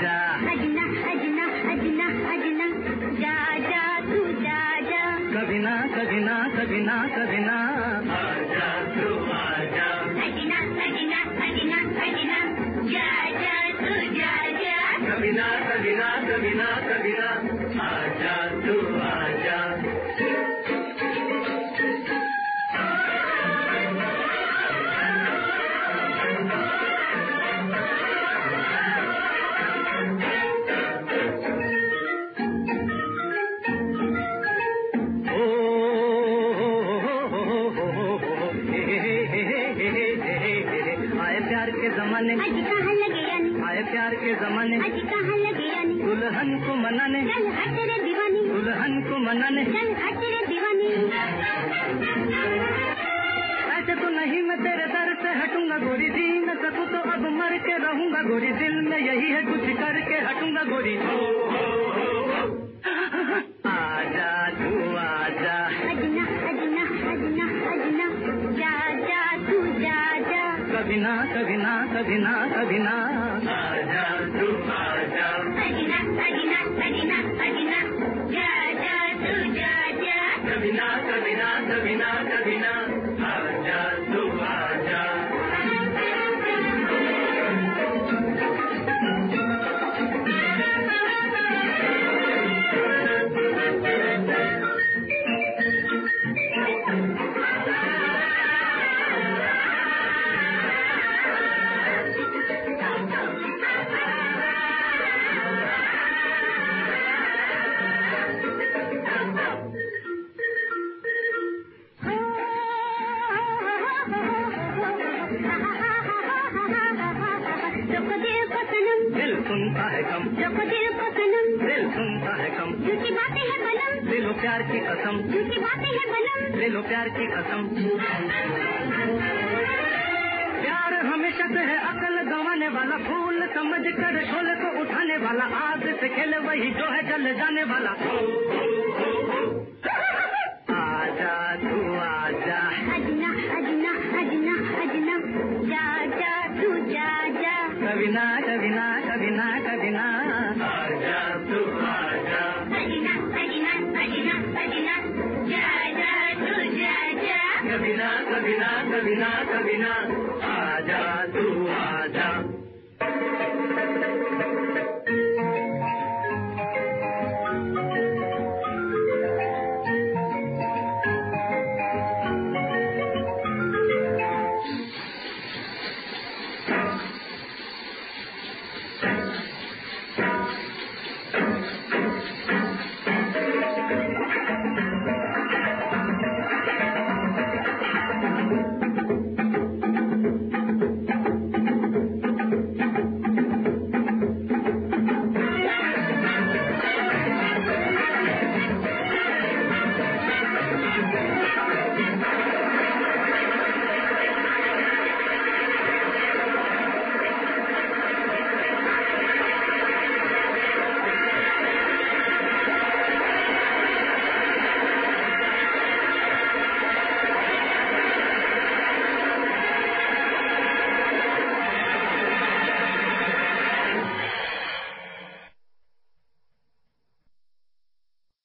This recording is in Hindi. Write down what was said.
जा अजना अजना अजना अजना जा जा तू जा जा कभी ना कभी ना कभी ना कभी ना आजा तू आजा अजना अजना अजना अजना जा जा तू जा जा कभी ना कभी ना कभी ना कभी ना आजा तू आजा जमाने आज कहाँ लगे यानी आए प्यार के जमाने आज कहाँ लगे यानी दुल्हन को मनाने चल हट रे दीवानी दुल्हन को मनाने चल हट रे दीवानी ऐसे तो नहीं मैं तेरे दर से हटूंगा गोरी जी न सकूं तो अब मर के रहूंगा गोरी दिल में यही है कुछ करके हटूंगा गोरी आजा तू आजा अजना अजना अजना अजना जा जा तू जा जा कभी ना कभी ना कभी ना कभी ना आजा तू आजा अजना अजना अजना अजना जा जा तू जा जा कभी ना कभी ना कभी ना कभी ना आजा तू आजा दिल सुनता है कम दिल सुनता है कम झूठी बातें है बलम दिलो प्यार की कसम झूठी बातें है बलम दिलो प्यार की कसम प्यार हमेशा से है अकल गंवाने वाला फूल समझ कर शोले को उठाने वाला आग से खेले वही जो है जल जाने वाला आजा तू आजा अजना अजना अजना अजना जा जा तू जा जा कभी ना कभी ना कभी ना कभी ना आजा तू